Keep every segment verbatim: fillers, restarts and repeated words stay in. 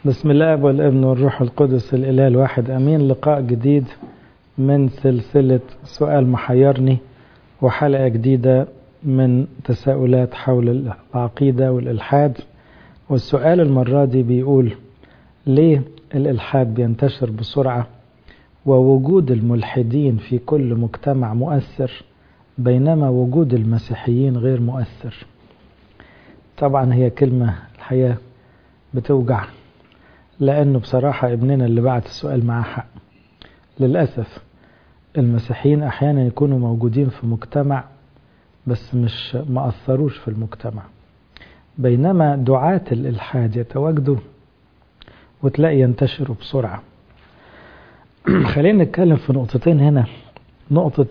بسم الله والابن والروح القدس الإله الواحد أمين. لقاء جديد من سلسلة سؤال محيرني وحلقة جديدة من تساؤلات حول العقيدة والإلحاد. والسؤال المرة دي بيقول: ليه الإلحاد بينتشر بسرعة ووجود الملحدين في كل مجتمع مؤثر بينما وجود المسيحيين غير مؤثر؟ طبعا هي كلمة الحقيقة بتوجع، لأنه بصراحة ابننا اللي بعت السؤال معاه حق. للأسف المسيحيين أحيانا يكونوا موجودين في مجتمع بس مش مأثروش في المجتمع، بينما دعاة الإلحاد يتواجدوا وتلاقي ينتشروا بسرعة. خلينا نتكلم في نقطتين هنا. نقطة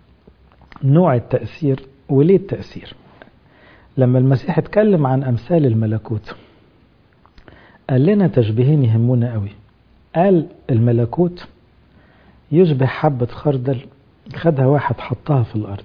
نوع التأثير وليه التأثير. لما المسيح اتكلم عن أمثال الملكوت قال لنا تشبيهين يهمونا قوي. قال الملكوت يشبه حبة خردل خدها واحد حطها في الأرض.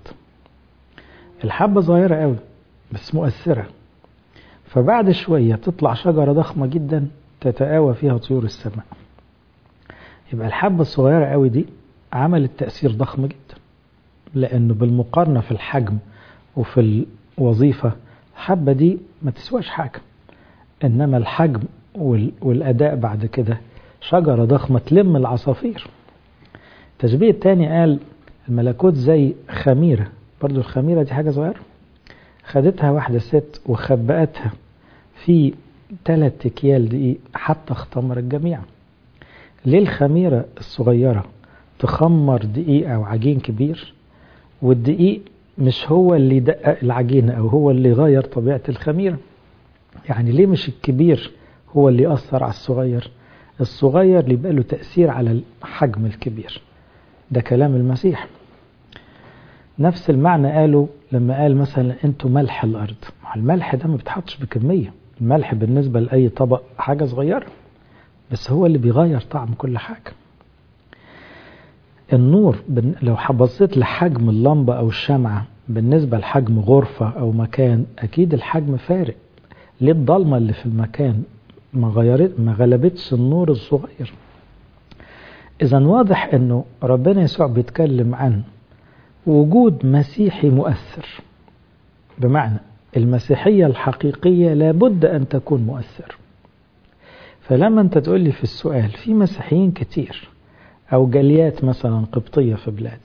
الحبة صغيرة قوي بس مؤثرة، فبعد شوية تطلع شجرة ضخمة جدا تتآوى فيها طيور السماء. يبقى الحبة الصغيرة قوي دي عملت تأثير ضخم جدا، لأنه بالمقارنة في الحجم وفي الوظيفة الحبة دي ما تسواش حاجة، إنما الحجم والأداء بعد كده شجرة ضخمة تلم العصافير. التشبيه الثاني قال الملكوت زي خميرة. برضو الخميرة دي حاجة صغيرة خدتها واحدة ست وخبأتها في ثلاث اكيال دقيق حتى اختمر الجميع. ليه الخميرة الصغيرة تخمر دقيق أو عجين كبير، والدقيق مش هو اللي دقق العجينة أو هو اللي غير طبيعة الخميرة؟ يعني ليه مش الكبير هو اللي يأثر على الصغير، الصغير اللي يبقى له تأثير على الحجم الكبير؟ ده كلام المسيح. نفس المعنى قاله لما قال مثلا انتوا ملح الأرض. الملح ده ما بتحطش بكمية، الملح بالنسبة لأي طبق حاجة صغيرة، بس هو اللي بيغير طعم كل حاجة. النور لو بصيت لحجم اللمبة أو الشمعة بالنسبة لحجم غرفة أو مكان أكيد الحجم فارق. ليه الضلمة اللي في المكان ما غيرت ما غلبتش النور الصغير؟ إذا واضح أنه ربنا يسوع بيتكلم عن وجود مسيحي مؤثر، بمعنى المسيحية الحقيقية لابد أن تكون مؤثر. فلما أنت تقول لي في السؤال في مسيحيين كتير أو جاليات مثلا قبطية في بلاد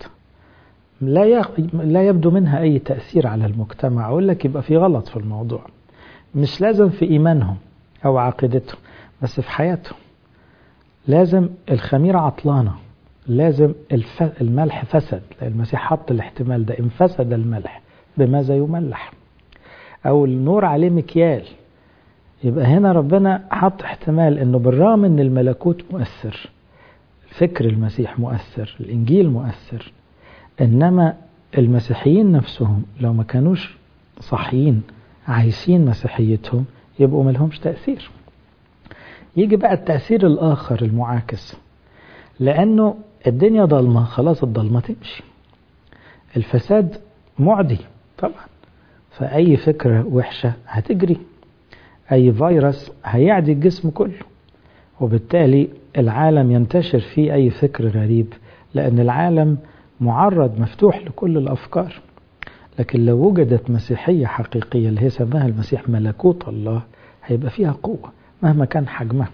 لا لا يبدو منها أي تأثير على المجتمع، أقول لك يبقى في غلط في الموضوع. مش لازم في إيمانهم أو عقيدتهم، بس في حياتهم. لازم الخميرة عطلانة، لازم الف... الملح فسد. المسيح حط الاحتمال ده، إن فسد الملح بماذا يملح؟ أو النور عليه مكيال. يبقى هنا ربنا حط احتمال أنه بالرغم أن الملكوت مؤثر، فكر المسيح مؤثر، الإنجيل مؤثر، إنما المسيحيين نفسهم لو ما كانوش صحيين عايشين مسيحيتهم يبقوا ملهمش تأثير. يجي بقى التأثير الآخر المعاكس، لأنه الدنيا ضلمة، خلاص الضلمة تمشي. الفساد معدي طبعا، فأي فكرة وحشة هتجري، أي فيروس هيعدي الجسم كله، وبالتالي العالم ينتشر فيه أي فكر غريب، لأن العالم معرض مفتوح لكل الأفكار. لكن لو وجدت مسيحية حقيقية اللي هي سماها المسيح ملكوت الله، هيبقى فيها قوة مهما كان حجمها.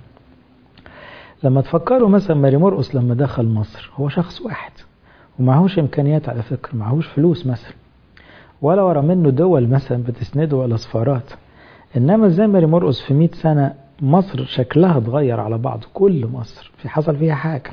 لما تفكروا مثلا ماري مرقس لما دخل مصر، هو شخص واحد ومعهوش إمكانيات، على فكرة معهوش فلوس مثلا، ولا ورا منه دول مثلا بتسنده ولا سفارات. إنما زي ماري مرقس في مئة سنة مصر شكلها اتغير على بعض، كل مصر في حصل فيها حاجة.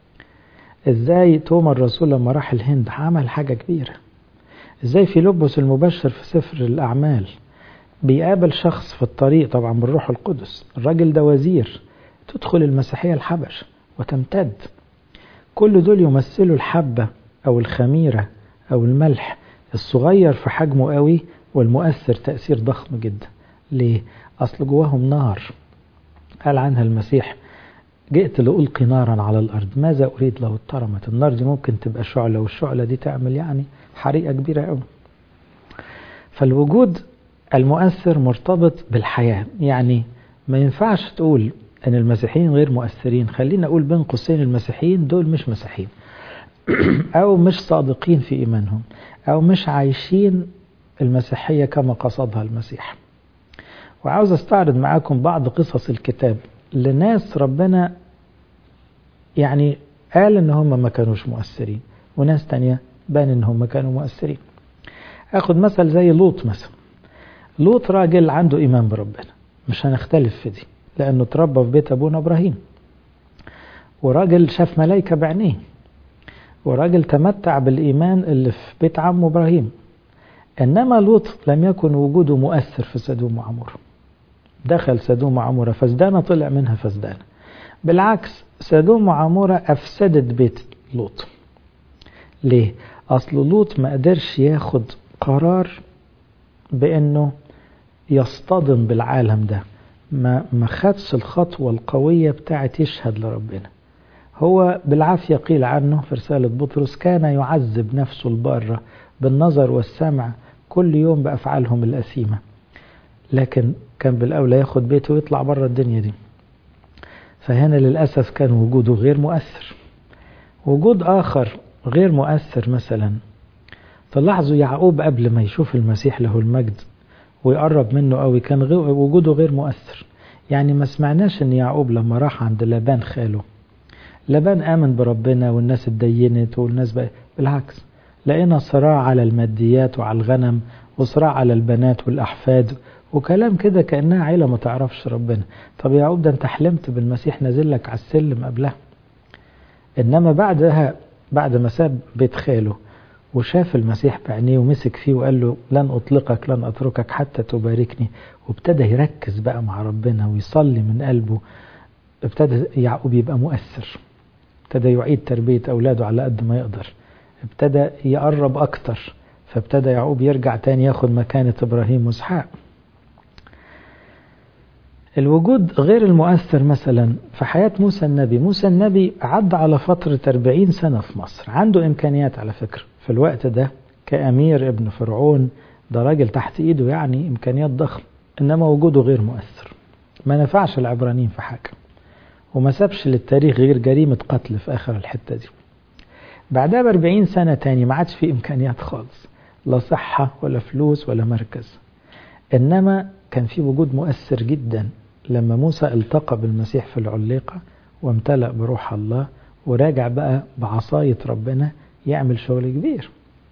ازاي توما الرسول لما راح الهند عمل حاجة كبيرة. ازاي فيلبس المبشر في سفر الأعمال بيقابل شخص في الطريق طبعا بالروح القدس، الراجل ده وزير، تدخل المسيحية الحبش وتمتد. كل دول يمثلوا الحبة أو الخميرة أو الملح الصغير في حجمه قوي والمؤثر تأثير ضخم جدا. ليه؟ أصل جواهم نار. قال عنها المسيح: جئت لألقي نارا على الأرض ماذا أريد لو اترمت. النار دي ممكن تبقى شعلة، والشعلة دي تعمل يعني حريقة كبيرة قوي. فالوجود المؤثر مرتبط بالحياة. يعني ما ينفعش تقول أن المسيحيين غير مؤثرين، خلينا أقول بين قوسين المسيحيين دول مش مسيحيين أو مش صادقين في إيمانهم أو مش عايشين المسيحية كما قصدها المسيح. وعاوز استعرض معاكم بعض قصص الكتاب لناس ربنا يعني قال ان هم ما كانوش مؤثرين، وناس تانية بان ان هم كانوا مؤثرين. اخد مثل زي لوط مثلا. لوط راجل عنده ايمان بربنا، مش هنختلف في دي، لانه تربى في بيت ابونا ابراهيم، وراجل شاف ملايكة بعينيه، وراجل تمتع بالايمان اللي في بيت عمه ابراهيم. انما لوط لم يكن وجوده مؤثر في سدوم وعمورة. دخل سدوم وعمورة فسدانة، طلع منها فسدانة. بالعكس سدوم وعمورة أفسدت بيت لوط. ليه؟ أصل لوط ما قدرش ياخد قرار بأنه يصطدم بالعالم ده، ما ما خدش الخطوة القوية بتاعت يشهد لربنا. هو بالعافية قيل عنه في رسالة بطرس كان يعذب نفسه البارة بالنظر والسمع كل يوم بأفعالهم الأثيمة، لكن كان بالأولى ياخد بيته ويطلع بره الدنيا دي. فهنا للأسف كان وجوده غير مؤثر. وجود آخر غير مؤثر مثلا، تلاحظوا يعقوب قبل ما يشوف المسيح له المجد ويقرب منه قوي كان وجوده غير مؤثر. يعني ما سمعناش ان يعقوب لما راح عند لابان خاله، لابان آمن بربنا والناس اتدينت والناس بقى، بالعكس لقينا صراع على الماديات وعلى الغنم وصراع على البنات والأحفاد وكلام كده كأنها عيلة ما تعرفش ربنا. طب يا عقوب ده انت حلمت بالمسيح نازل لك على السلم قبلها. انما بعدها بعد ما ساب بيت خاله وشاف المسيح بعينيه ومسك فيه وقال له لن أطلقك لن أتركك حتى تباركني، وابتدى يركز بقى مع ربنا ويصلي من قلبه، ابتدى يعقوب يبقى مؤثر، ابتدى يعيد تربية أولاده على قد ما يقدر، ابتدى يقرب أكتر، فابتدى يعقوب يرجع تاني ياخد مكانة إبراهيم وإسحاق. الوجود غير المؤثر مثلا في حياة موسى النبي. موسى النبي عدى على فترة أربعين سنة في مصر، عنده إمكانيات على فكرة في الوقت ده كأمير ابن فرعون، ده راجل تحت إيده يعني إمكانيات ضخم، إنما وجوده غير مؤثر، ما نفعش العبرانيين في حاجة، وما سابش للتاريخ غير جريمة قتل في آخر الحتة دي. بعدها بأربعين سنة تاني ما عادش فيه إمكانيات خالص، لا صحة ولا فلوس ولا مركز، إنما كان فيه وجود مؤثر جدا لما موسى التقى بالمسيح في العليقة وامتلأ بروح الله وراجع بقى بعصاية ربنا يعمل شغل كبير.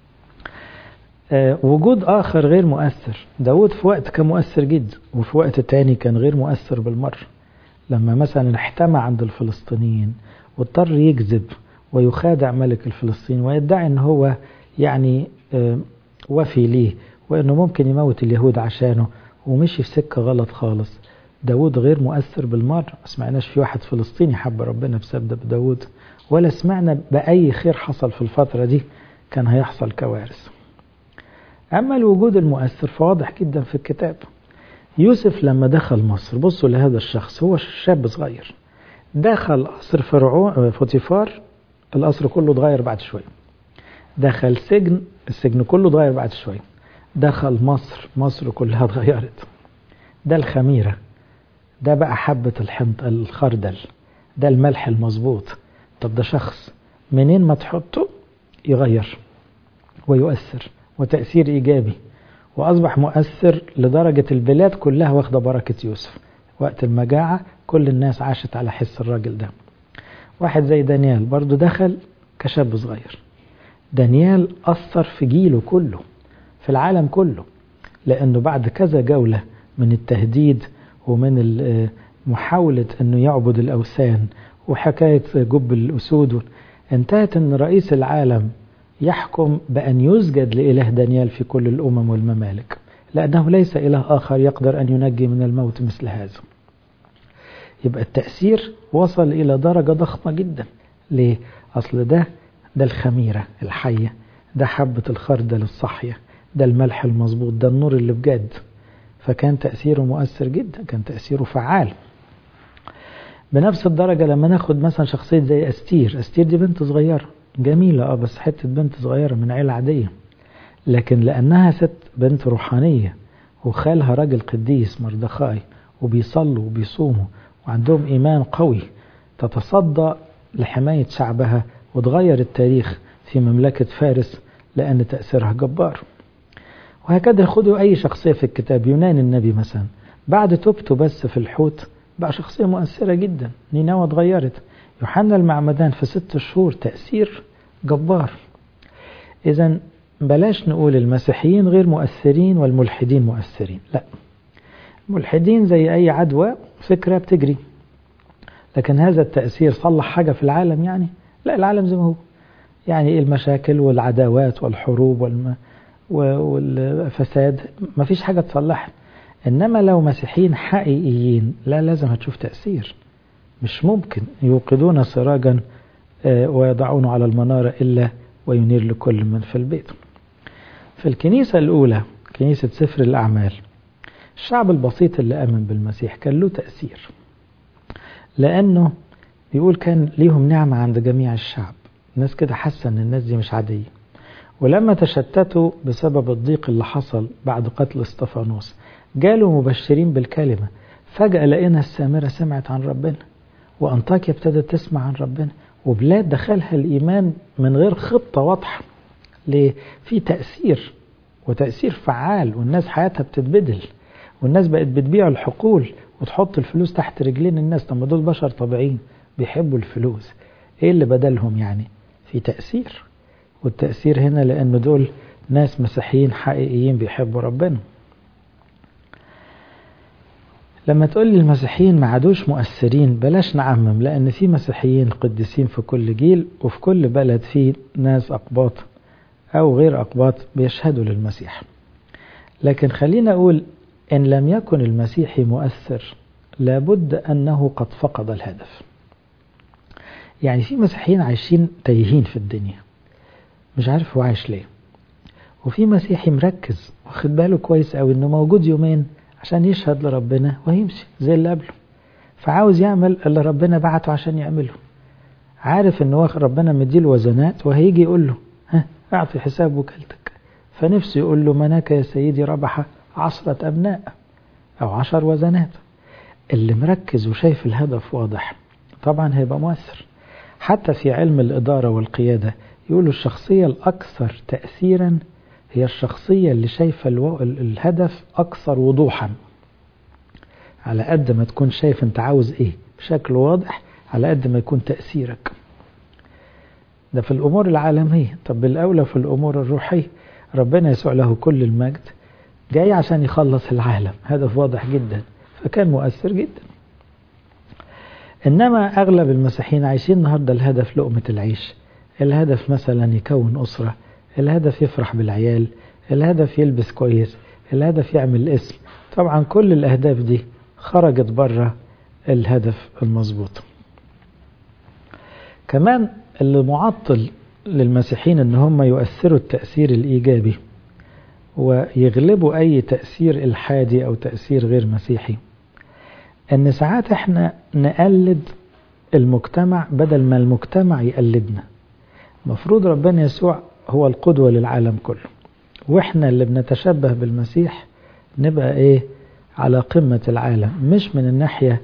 أه وجود آخر غير مؤثر، داود في وقت كان مؤثر جدا وفي وقت تاني كان غير مؤثر بالمرة. لما مثلا احتمى عند الفلسطينيين واضطر يكذب ويخادع ملك الفلسطين ويدعي ان هو يعني أه وفي ليه وانه ممكن يموت اليهود عشانه ومشي في سكة غلط خالص، داود غير مؤثر بالمرة. ما سمعناش في واحد فلسطيني حب ربنا بسبب داود، ولا سمعنا بأي خير حصل في الفترة دي، كان هيحصل كوارث. أما الوجود المؤثر فواضح جدا في الكتاب. يوسف لما دخل مصر، بصوا لهذا الشخص، هو شاب صغير دخل قصر فرعون فوتيفار، القصر كله اتغير بعد شوية. دخل سجن، السجن كله اتغير بعد شوية. دخل مصر، مصر كلها اتغيرت. ده الخميرة، ده بقى حبة الحنط الخردل، ده الملح المظبوط. طب ده شخص منين ما تحطه يغير ويؤثر وتأثير إيجابي، وأصبح مؤثر لدرجة البلاد كلها واخدة بركة يوسف. وقت المجاعة كل الناس عاشت على حس الراجل ده. واحد زي دانيال برضو دخل كشاب صغير. دانيال أثر في جيله كله، في العالم كله، لأنه بعد كذا جولة من التهديد ومن محاولة أنه يعبد الأوثان وحكاية جب الأسود، انتهت أن رئيس العالم يحكم بأن يسجد لإله دانيال في كل الأمم والممالك، لأنه ليس إله آخر يقدر أن ينجي من الموت مثل هذا. يبقى التأثير وصل إلى درجة ضخمة جدا. ليه؟ أصل ده ده الخميرة الحية، ده حبة الخردل الصحية، ده الملح المظبوط، ده النور اللي بجد. فكان تأثيره مؤثر جدا، كان تأثيره فعال. بنفس الدرجة لما ناخد مثلا شخصية زي أستير. أستير دي بنت صغيرة جميلة، اه بس حتة بنت صغيرة من عيلة عادية، لكن لأنها ست بنت روحانية وخالها راجل قديس مردخاي وبيصلوا وبيصوموا وعندهم إيمان قوي تتصدى لحماية شعبها وتغير التاريخ في مملكة فارس لأن تأثيرها جبار. وهكذا خدوا أي شخصية في الكتاب، يونان النبي مثلا بعد توبته بس في الحوت بقى شخصية مؤثرة جدا، نينوى اتغيرت. يوحنا المعمدان في ست شهور تأثير جبار. إذن بلاش نقول المسيحيين غير مؤثرين والملحدين مؤثرين، لا، الملحدين زي أي عدوى فكرة بتجري، لكن هذا التأثير صلح حاجة في العالم يعني؟ لا، العالم زي ما هو، يعني المشاكل والعداوات والحروب والم... والفساد ما فيش حاجة تصلح. إنما لو مسيحيين حقيقيين لا، لازم هتشوف تأثير. مش ممكن يوقدون سراجا ويضعونه على المنارة إلا وينير لكل من في البيت. في الكنيسة الأولى كنيسة سفر الأعمال الشعب البسيط اللي آمن بالمسيح كان له تأثير، لأنه بيقول كان ليهم نعمة عند جميع الشعب. الناس كده حاسة أن الناس دي مش عادية. ولما تشتتوا بسبب الضيق اللي حصل بعد قتل اسطفانوس جالوا مبشرين بالكلمة، فجأة لقينا السامرة سمعت عن ربنا، وأنطاكيا ابتدت تسمع عن ربنا، وبلاد دخلها الإيمان من غير خطة واضحة. ليه؟ في تأثير، وتأثير فعال، والناس حياتها بتتبدل، والناس بقت بتبيع الحقول وتحط الفلوس تحت رجلين الناس. طب ما دول بشر طبيعيين بيحبوا الفلوس، ايه اللي بدلهم يعني؟ في تأثير. والتأثير هنا لأن دول ناس مسيحيين حقيقيين بيحبوا ربنا. لما تقول لي المسيحيين ما عادوش مؤثرين، بلاش نعمم، لأن في مسيحيين قديسين في كل جيل، وفي كل بلد في ناس أقباط أو غير أقباط بيشهدوا للمسيح. لكن خلينا أقول إن لم يكن المسيحي مؤثر لابد أنه قد فقد الهدف. يعني في مسيحيين عايشين تايهين في الدنيا، مش عارف هو عايش ليه. وفي مسيحي مركز واخد باله كويس قوي انه موجود يومين عشان يشهد لربنا ويمشي زي اللي قبله، فعاوز يعمل اللي ربنا بعته عشان يعمله. عارف انه ربنا مديله وزنات وهيجي يقول له ها اعطي حساب وكالتك، فنفسه يقول له مناك يا سيدي ربح عشرة أبناء أو عشر وزنات. اللي مركز وشايف الهدف واضح طبعا هيبقى مؤثر. حتى في علم الإدارة والقيادة يقولوا الشخصية الأكثر تأثيرا هي الشخصية اللي شايفة الو... الهدف أكثر وضوحا. على قد ما تكون شايف انت عاوز ايه بشكل واضح، على قد ما يكون تأثيرك. ده في الأمور العالمية. طب بالأولى في الأمور الروحية، ربنا يسوع له كل المجد جاي عشان يخلص العالم، هدف واضح جدا، فكان مؤثر جدا. إنما أغلب المسيحيين عايشين النهاردة الهدف لقمة العيش، الهدف مثلا يكون أسرة، الهدف يفرح بالعيال، الهدف يلبس كويس، الهدف يعمل اسم. طبعا كل الأهداف دي خرجت بره الهدف المظبوط. كمان اللي معطل للمسيحيين ان هم يؤثروا التأثير الإيجابي ويغلبوا أي تأثير إلحادي أو تأثير غير مسيحي، ان ساعات احنا نقلد المجتمع بدل ما المجتمع يقلدنا. مفروض ربنا يسوع هو القدوة للعالم كله، واحنا اللي بنتشبه بالمسيح نبقى ايه على قمة العالم، مش من الناحية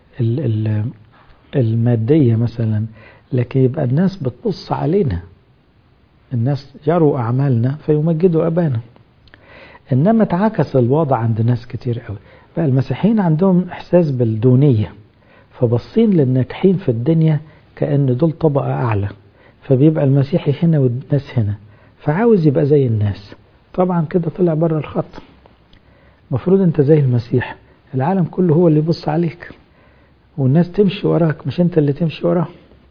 المادية مثلا، لكن يبقى الناس بتبص علينا، الناس يروا أعمالنا فيمجدوا أبانا. إنما تعكس الوضع عند ناس كتير قوي بقى. المسيحيين عندهم إحساس بالدونية، فبصين للناجحين في الدنيا كأن دول طبقة أعلى، فبيبقى المسيحي هنا والناس هنا، فعاوز يبقى زي الناس. طبعا كده طلع بره الخط. مفروض انت زي المسيح، العالم كله هو اللي يبص عليك والناس تمشي وراك، مش انت اللي تمشي وراه.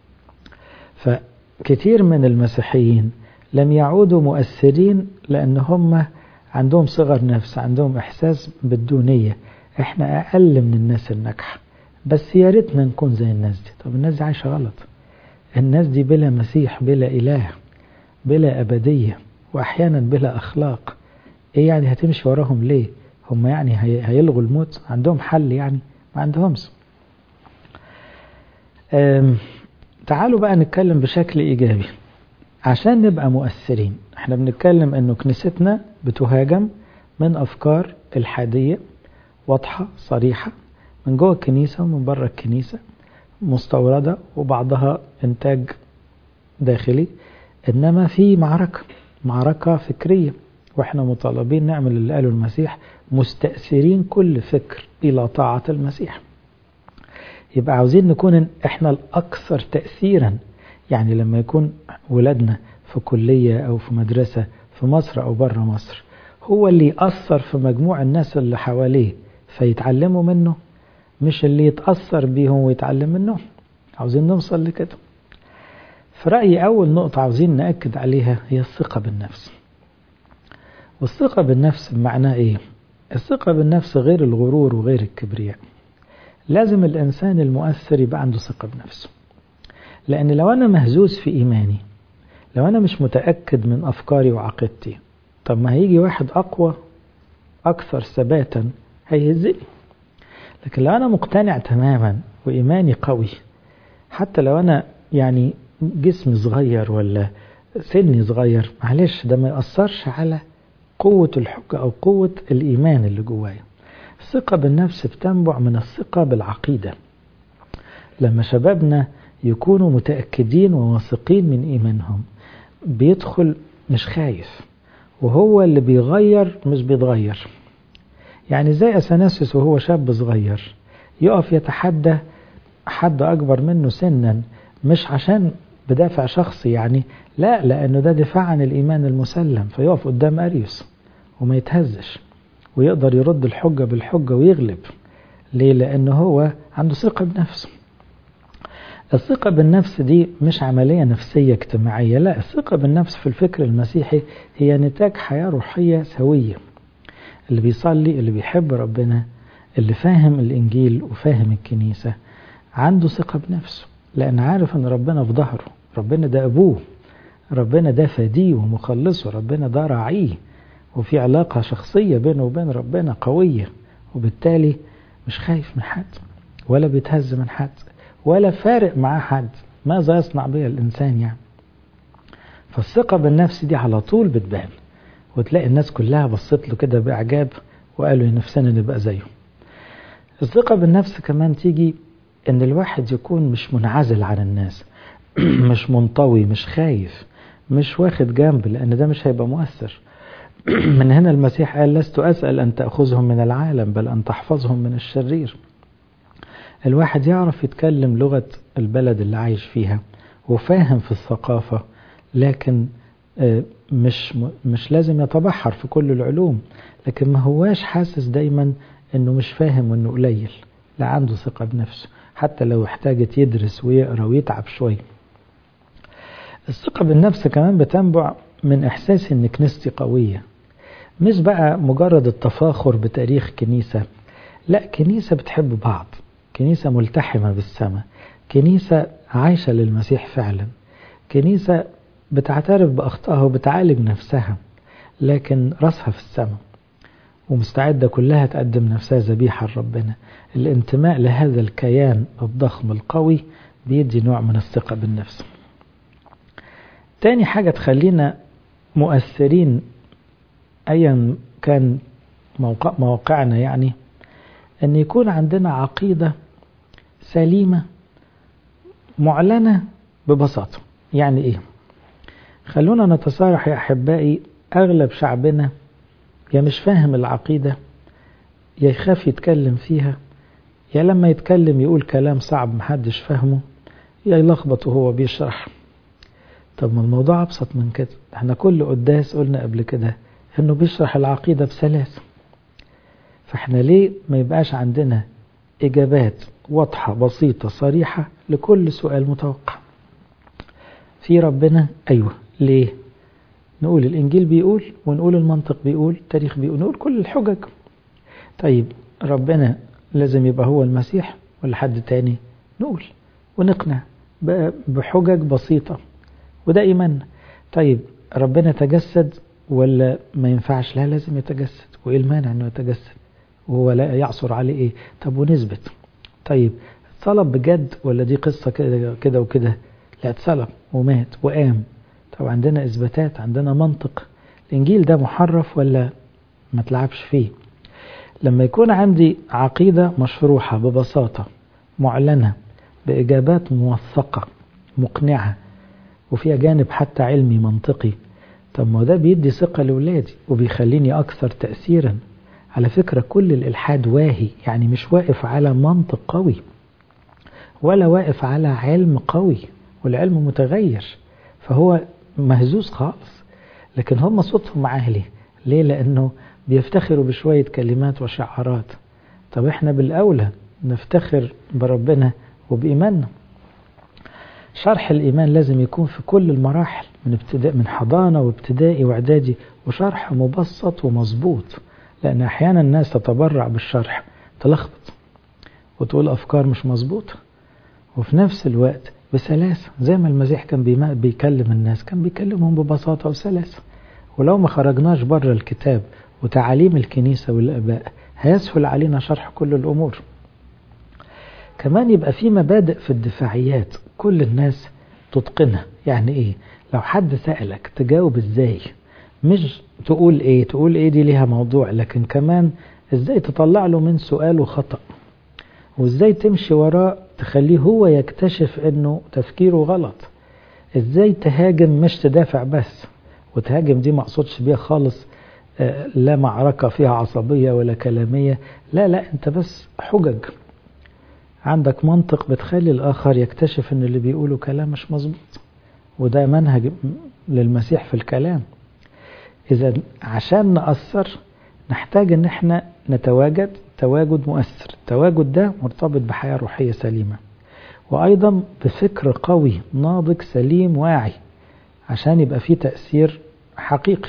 فكتير من المسيحيين لم يعودوا مؤثرين لأن هم عندهم صغر نفس، عندهم إحساس بالدونية، احنا أقل من الناس الناجحة، بس يا ريتنا نكون زي الناس دي. طب الناس دي عايشة غلط، الناس دي بلا مسيح، بلا إله، بلا أبدية، وأحيانا بلا أخلاق. إيه يعني هتمشي وراهم ليه؟ هم يعني هيلغوا الموت؟ عندهم حل يعني؟ ما عندهمش. تعالوا بقى نتكلم بشكل إيجابي عشان نبقى مؤثرين. احنا بنتكلم انه كنيستنا بتهاجم من أفكار الحادية واضحة صريحة، من جوه الكنيسة ومن بره الكنيسة، مستوردة وبعضها إنتاج داخلي، إنما في معركة معركة فكرية، وإحنا مطالبين نعمل اللي قاله المسيح، مستأثرين كل فكر إلى طاعة المسيح. يبقى عاوزين نكون إحنا الأكثر تأثيرا. يعني لما يكون ولادنا في كلية أو في مدرسة في مصر أو بره مصر، هو اللي يأثر في مجموع الناس اللي حواليه فيتعلموا منه، مش اللي يتأثر بيهم ويتعلم منه. عاوزين نوصل لكده. في رأيي أول نقطة عاوزين نأكد عليها هي الثقة بالنفس. والثقة بالنفس بمعنى إيه؟ الثقة بالنفس غير الغرور وغير الكبرياء. لازم الإنسان المؤثر يبقى عنده ثقة بنفسه، لأن لو أنا مهزوز في إيماني، لو أنا مش متأكد من أفكاري وعقيدتي، طب ما هيجي واحد أقوى أكثر ثباتا هيهزئني. لكن لو أنا مقتنع تماما وإيماني قوي، حتى لو أنا يعني جسمي صغير ولا سني صغير، معلش ده ما يأثرش على قوة الحجة أو قوة الإيمان اللي جوايا. الثقة بالنفس بتنبع من الثقة بالعقيدة. لما شبابنا يكونوا متأكدين وواثقين من إيمانهم، بيدخل مش خايف، وهو اللي بيغير مش بيتغير. يعني زي أثناسيوس وهو شاب صغير يقف يتحدى حد أكبر منه سنا، مش عشان بدافع شخصي يعني، لا، لأنه ده دفاع عن الإيمان المسلم، فيقف قدام أريوس وما يتهزش ويقدر يرد الحجة بالحجة ويغلب. ليه؟ لأنه هو عنده ثقة بنفسه. الثقة بالنفس دي مش عملية نفسية اجتماعية، لا، الثقة بالنفس في الفكر المسيحي هي نتاج حياة روحية سوية. اللي بيصلي، اللي بيحب ربنا، اللي فاهم الإنجيل وفاهم الكنيسة، عنده ثقة بنفسه، لأن عارف أن ربنا في ظهره، ربنا ده أبوه، ربنا ده فديه ومخلصه، ربنا ده راعيه، وفي علاقة شخصية بينه وبين ربنا قوية، وبالتالي مش خايف من حد ولا بيتهز من حد ولا فارق معاه حد ماذا يصنع بها الإنسان يعني. فالثقة بالنفس دي على طول بتبان، وتلاقي الناس كلها بصت له كده بإعجاب وقالوا نفسنا نبقى زيه. الثقة بالنفس كمان تيجي ان الواحد يكون مش منعزل عن الناس، مش منطوي، مش خايف، مش واخد جنب، لان ده مش هيبقى مؤثر. من هنا المسيح قال لست أسأل أن تأخذهم من العالم بل أن تحفظهم من الشرير. الواحد يعرف يتكلم لغة البلد اللي عايش فيها وفاهم في الثقافة، لكن مش مش لازم يتبحر في كل العلوم، لكن ما هواش حاسس دايما انه مش فاهم وانه قليل، لا، عنده ثقة بنفسه حتى لو احتاجت يدرس ويقرأ ويتعب شوية. الثقة بالنفس كمان بتنبع من إحساس إن كنيستي قوية، مش بقى مجرد التفاخر بتاريخ كنيسة، لا، كنيسة بتحب بعض، كنيسة ملتحمة بالسماء، كنيسة عايشة للمسيح فعلا، كنيسة بتعترف بأخطائها وبتعالج نفسها، لكن رأسها في السماء ومستعدة كلها تقدم نفسها ذبيحة لربنا. الانتماء لهذا الكيان الضخم القوي بيدي نوع من الثقة بالنفس. تاني حاجة تخلينا مؤثرين أيا كان موقع موقعنا، يعني أن يكون عندنا عقيدة سليمة معلنة ببساطة. يعني إيه؟ خلونا نتصارح يا أحبائي، أغلب شعبنا يا مش فاهم العقيدة، يا يخاف يتكلم فيها، يا لما يتكلم يقول كلام صعب محدش فاهمه، يا يلخبط وهو بيشرح. طب ما الموضوع أبسط من كده. احنا كل قداس قلنا قبل كده انه بيشرح العقيدة بسلاسة، فاحنا ليه ما يبقاش عندنا إجابات واضحة بسيطة صريحة لكل سؤال متوقع؟ في ربنا، أيوة، ليه؟ نقول الإنجيل بيقول، ونقول المنطق بيقول، التاريخ بيقول، نقول كل الحجج. طيب ربنا لازم يبقى هو المسيح ولا حد تاني؟ نقول ونقنع بحجج بسيطة، وده إيماننا. طيب ربنا تجسد ولا ما ينفعش؟ لا، لازم يتجسد، وإيه المانع أنه يتجسد وهو لا يعصر عليه إيه؟ طب ونثبت. طيب اتصلب بجد ولا دي قصة كده كده وكده؟ لا، اتصلب ومات وقام. طب عندنا إثباتات، عندنا منطق. الإنجيل ده محرف ولا ما تلعبش فيه؟ لما يكون عندي عقيدة مشروحة ببساطة معلنة بإجابات موثقة مقنعة وفيها جانب حتى علمي منطقي، طب ما ده بيدي ثقة لأولادي وبيخليني أكثر تأثيرا. على فكرة كل الإلحاد واهي، يعني مش واقف على منطق قوي ولا واقف على علم قوي، والعلم متغير فهو مهزوز خالص. لكن هم صوتهم عالي ليه؟ لأنه بيفتخروا بشوية كلمات وشعارات. طب احنا بالأولى نفتخر بربنا وبإيماننا. شرح الإيمان لازم يكون في كل المراحل، من ابتداء من حضانة وابتدائي واعدادي، وشرح مبسط ومظبوط، لأن أحيانا الناس تتبرع بالشرح تلخبط وتقول أفكار مش مظبوطة، وفي نفس الوقت بسلاسة زي ما المسيح كان بيكلم الناس كان بيكلمهم ببساطة وسلاسة. ولو ما خرجناش بره الكتاب وتعاليم الكنيسة والآباء هيسهل علينا شرح كل الأمور. كمان يبقى في مبادئ في الدفاعيات كل الناس تتقنها. يعني إيه؟ لو حد سألك تجاوب إزاي، مش تقول إيه تقول إيه دي ليها موضوع، لكن كمان إزاي تطلع له من سؤاله خطأ، وإزاي تمشي وراه تخليه هو يكتشف إنه تفكيره غلط. إزاي تهاجم مش تدافع بس، وتهاجم دي ما اقصدش بيها خالص لا معركة فيها عصبية ولا كلامية، لا لا انت بس حجج عندك منطق بتخلي الآخر يكتشف ان اللي بيقوله كلام مش مظبوط. وده منهج للمسيح في الكلام. إذا عشان نأثر نحتاج ان احنا نتواجد تواجد مؤثر. التواجد ده مرتبط بحياة روحية سليمة، وأيضا بفكر قوي ناضج سليم واعي عشان يبقى فيه تأثير حقيقي.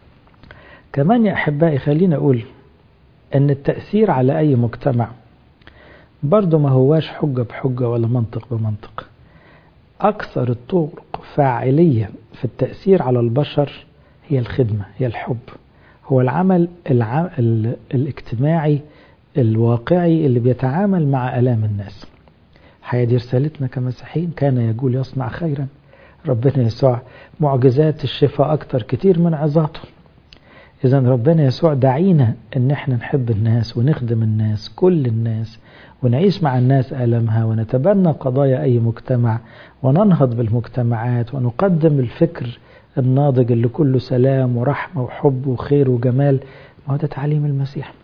كمان يا أحبائي خلينا أقول أن التأثير على أي مجتمع برضو ما هواش حجة بحجة ولا منطق بمنطق. أكثر الطرق فاعلية في التأثير على البشر هي الخدمة، هي الحب، هو العمل الع... ال... الاجتماعي الواقعي اللي بيتعامل مع آلام الناس. الحقيقة دي رسالتنا كمسيحيين، كان يقول يصنع خيرا. ربنا يسوع معجزات الشفاء أكتر كتير من عظاته. إذا ربنا يسوع دعينا إن احنا نحب الناس ونخدم الناس كل الناس ونعيش مع الناس آلامها ونتبنى قضايا أي مجتمع وننهض بالمجتمعات ونقدم الفكر الناضج اللي كله سلام ورحمة وحب وخير وجمال. ما هو ده تعليم المسيح.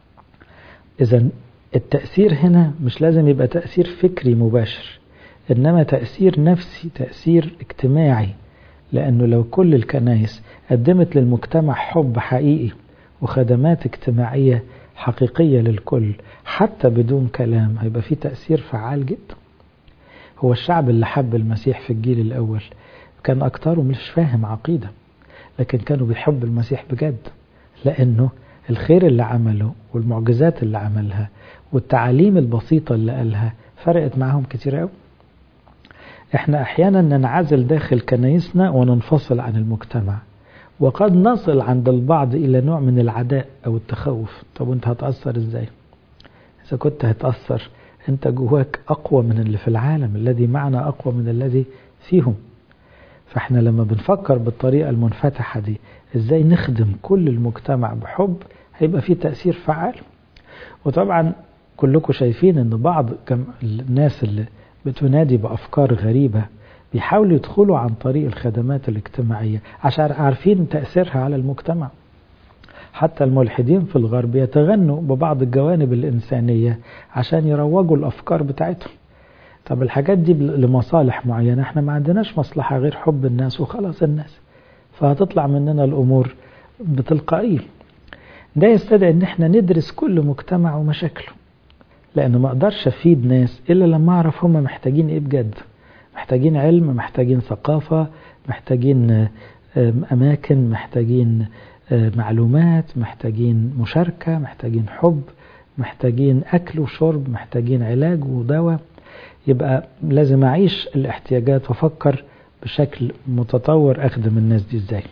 إذا التأثير هنا مش لازم يبقى تأثير فكري مباشر، إنما تأثير نفسي، تأثير اجتماعي. لأنه لو كل الكنائس قدمت للمجتمع حب حقيقي وخدمات اجتماعية حقيقية للكل حتى بدون كلام هيبقى فيه تأثير فعال جدا. هو الشعب اللي حب المسيح في الجيل الأول كان أكتره مش فاهم عقيدة، لكن كانوا بيحب المسيح بجد، لأنه الخير اللي عمله والمعجزات اللي عملها والتعاليم البسيطة اللي قالها فرقت معهم كتير قوي. احنا احيانا ننعزل داخل كنايسنا وننفصل عن المجتمع، وقد نصل عند البعض الى نوع من العداء او التخوف. طب وانت هتأثر ازاي؟ اذا كنت هتأثر انت جواك اقوى من اللي في العالم، الذي معنا اقوى من الذي فيهم. فاحنا لما بنفكر بالطريقة المنفتحة دي ازاي نخدم كل المجتمع بحب هيبقى فيه تأثير فعال. وطبعا كلكم شايفين ان بعض الناس اللي بتنادي بأفكار غريبة بيحاولوا يدخلوا عن طريق الخدمات الاجتماعية عشان عارفين تأثيرها على المجتمع. حتى الملحدين في الغرب يتغنوا ببعض الجوانب الإنسانية عشان يروجوا الأفكار بتاعتهم. طب الحاجات دي لمصالح معينة، احنا ما عندناش مصلحة غير حب الناس وخلاص الناس، فهتطلع مننا الأمور بتلقائية. ده يستدعي ان احنا ندرس كل مجتمع ومشاكله، لأنه ما أقدرش أفيد ناس إلا لما أعرف هم محتاجين إيه بجد. محتاجين علم، محتاجين ثقافة، محتاجين أماكن، محتاجين معلومات، محتاجين مشاركة، محتاجين حب، محتاجين أكل وشرب، محتاجين علاج ودواء. يبقى لازم أعيش الاحتياجات وأفكر بشكل متطور أخدم الناس دي إزاي.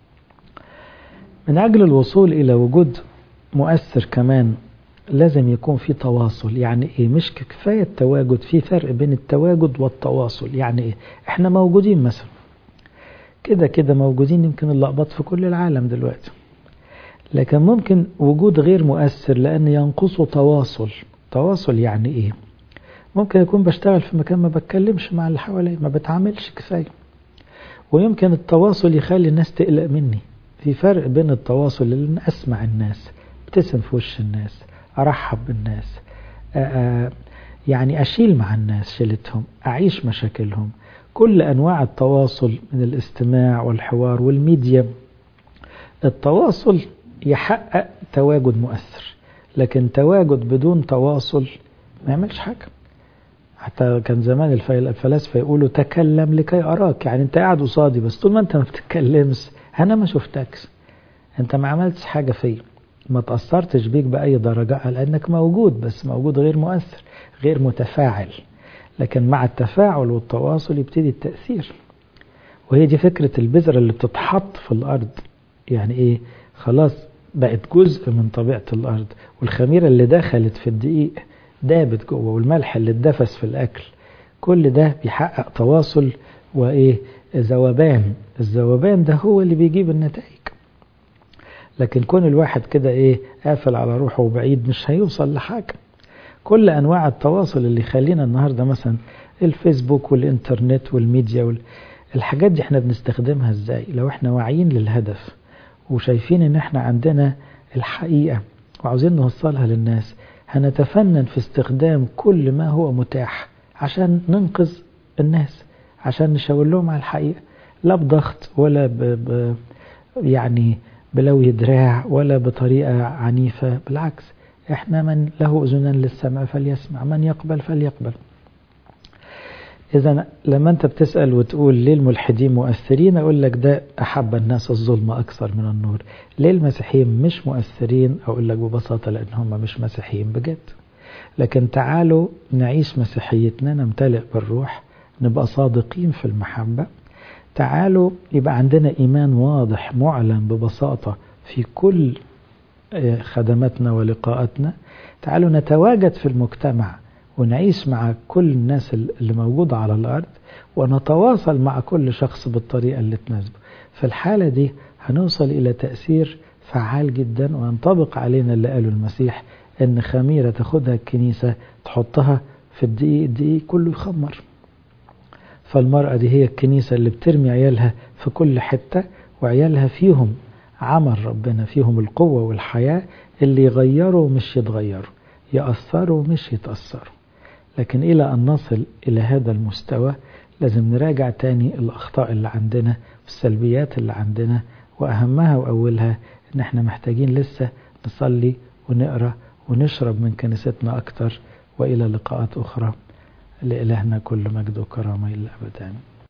من أجل الوصول إلى وجود مؤثر كمان لازم يكون في تواصل. يعني ايه؟ مش كفاية التواجد، في فرق بين التواجد والتواصل. يعني ايه؟ احنا موجودين مثلا كده كده موجودين، يمكن اللقبات في كل العالم دلوقتي، لكن ممكن وجود غير مؤثر لأن ينقصه تواصل. تواصل يعني إيه؟ ممكن يكون بشتغل في مكان ما بتكلمش مع اللي حوالي، ما بتعاملش كفاية، ويمكن التواصل يخلي الناس تقلق مني. في فرق بين التواصل اللي أسمع الناس، ابتسم في وش الناس، أرحب بالناس، أ يعني أشيل مع الناس شيلتهم، أعيش مشاكلهم. كل أنواع التواصل من الاستماع والحوار والميديا. التواصل يحقق تواجد مؤثر، لكن تواجد بدون تواصل ما يعملش حاجة. حتى كان زمان الفلاسفة يقولوا تكلم لكي أراك، يعني أنت قاعد قصادي بس طول ما أنت ما بتتكلمش أنا ما شفتكش، أنت ما عملتش حاجة فيه، ما تأثرتش بيك بأي درجة، لأنك موجود بس موجود غير مؤثر غير متفاعل. لكن مع التفاعل والتواصل يبتدي التأثير. وهي دي فكرة البذرة اللي بتتحط في الأرض. يعني إيه؟ خلاص بقت جزء من طبيعة الأرض، والخميرة اللي دخلت في الدقيق دابت جوه، والملح اللي اتدفس في الأكل، كل ده بيحقق تواصل وإيه؟ ذوبان. الذوبان ده هو اللي بيجيب النتائج. لكن كون الواحد كده إيه؟ قافل على روحه وبعيد مش هيوصل لحاجة. كل أنواع التواصل اللي يخلينا النهاردة مثلا الفيسبوك والإنترنت والميديا وال... الحاجات دي احنا بنستخدمها ازاي؟ لو احنا واعيين للهدف وشايفين ان احنا عندنا الحقيقة وعاوزين نوصلها للناس، هنتفنن في استخدام كل ما هو متاح عشان ننقذ الناس، عشان نشاور لهم على الحقيقة، لا بضغط ولا ب... ب... يعني بلوي دراع ولا بطريقة عنيفة. بالعكس، احنا من له أذنان للسمع فليسمع، من يقبل فليقبل. إذا لما أنت بتسأل وتقول ليه الملحدين مؤثرين، أقول لك ده أحب الناس الظلم أكثر من النور. ليه المسيحيين مش مؤثرين؟ أقول لك ببساطة لأن هم مش مسيحيين بجد. لكن تعالوا نعيش مسيحيتنا، نمتلئ بالروح، نبقى صادقين في المحبة. تعالوا يبقى عندنا إيمان واضح معلن ببساطة في كل خدماتنا ولقاءاتنا. تعالوا نتواجد في المجتمع ونعيش مع كل الناس اللي موجودة على الأرض، ونتواصل مع كل شخص بالطريقة اللي تناسبه. في الحالة دي هنوصل إلى تأثير فعال جدا، وينطبق علينا اللي قاله المسيح إن خميرة تاخدها الكنيسة تحطها في الدقيق، الدقيق كله يخمر. فالمرأة دي هي الكنيسة اللي بترمي عيالها في كل حتة، وعيالها فيهم عمل ربنا، فيهم القوة والحياة اللي يغيروا مش يتغيروا، يأثروا مش يتأثروا. لكن إلى أن نصل إلى هذا المستوى لازم نراجع تاني الأخطاء اللي عندنا والسلبيات اللي عندنا، وأهمها وأولها إن احنا محتاجين لسه نصلي ونقرأ ونشرب من كنيستنا أكتر. وإلى لقاءات أخرى، لإلهنا كل مجد وكرامة إلى أبد. آمين.